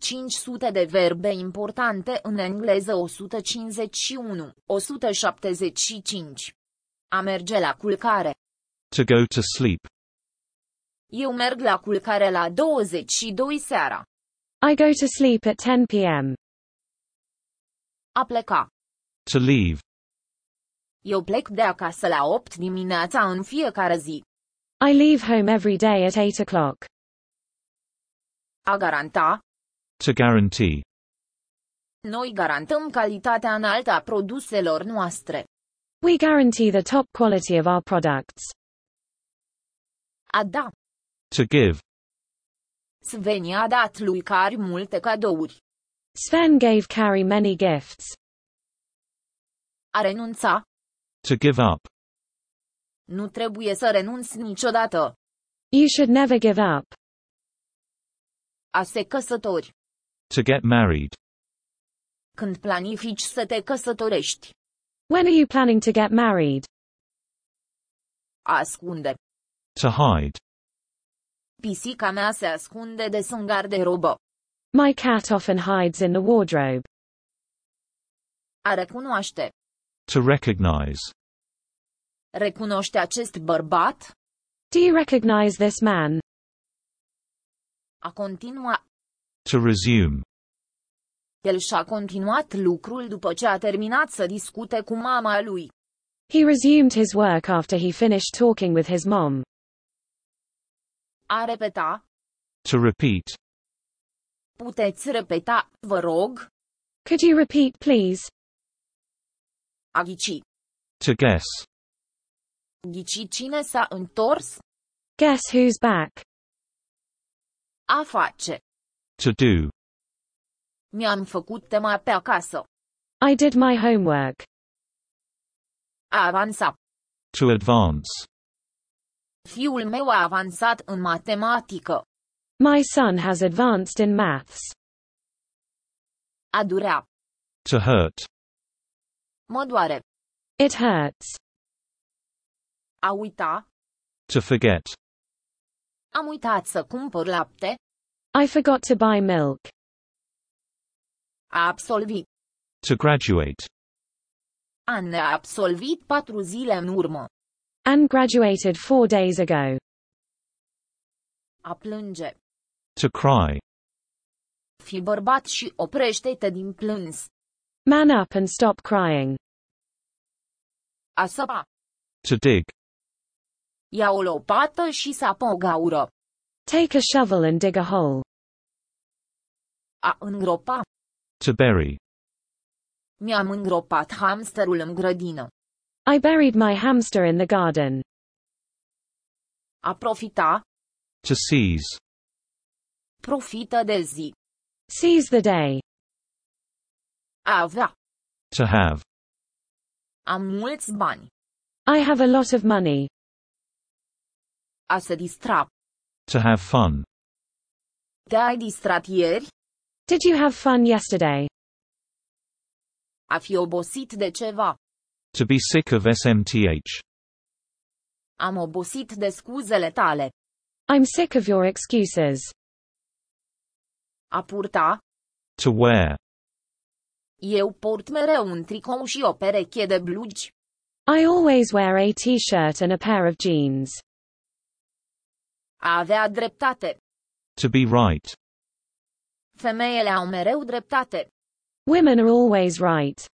500 de verbe importante în engleză 151, 175. A merge la culcare. To go to sleep. Eu merg la culcare la 22 seara. I go to sleep at 10 p.m. A pleca. To leave. Eu plec de acasă la 8 dimineața în fiecare zi. I leave home every day at 8 o'clock. A garanta. To guarantee. Noi garantăm calitatea înaltă a produselor noastre. We guarantee the top quality of our products. A da. To give. Sven i-a dat lui Cari multe cadouri. Sven gave Carrie many gifts. A renunța. To give up. Nu trebuie să renunți niciodată. You should never give up. A se căsători. To get married. Când planifici să te căsătorești. When are you planning to get married? A ascunde. To hide. Pisica mea se ascunde des în garderobă. My cat often hides in the wardrobe. A recunoaște. To recognize. Recunoște acest bărbat? Do you recognize this man? A continua. To resume. El și-a continuat lucrul după ce a terminat să discute cu mama lui. He resumed his work after he finished talking with his mom. A repeta. To repeat. Puteți repeta, vă rog? Could you repeat, please? A ghici. To guess. Ghici cine s-a întors? Guess who's back? A face. To do. Mi-am făcut tema pe acasă. I did my homework. A avansa. To advance. Fiul meu a avansat în matematică. My son has advanced in maths. A durea. To hurt. Mă doare. It hurts. A uita. To forget. Am uitat să cumpăr lapte. I forgot to buy milk. A absolvi. To graduate. Anne a absolvit 4 zile în urmă. Anne graduated 4 days ago. A plânge. To cry. Fi bărbat și oprește-te din plâns. Man up and stop crying. A săpa. To dig. Ia o lopată și sapă o gaură. Take a shovel and dig a hole. A îngropa. To bury. Mi-am îngropat hamsterul în grădină. I buried my hamster in the garden. A profita. To seize. Profită de zi. Seize the day. A avea. To have. Am mulți bani. I have a lot of money. A se distra. To have fun. Te-ai distrat ieri? Did you have fun yesterday? A fi obosit de ceva. To be sick of SMTH. Am obosit de scuzele tale. I'm sick of your excuses. A purta. To wear. Eu port mereu un tricou și o pereche de blugi. I always wear a t-shirt and a pair of jeans. A avea dreptate. To be right. Femeile au mereu dreptate. Women are always right.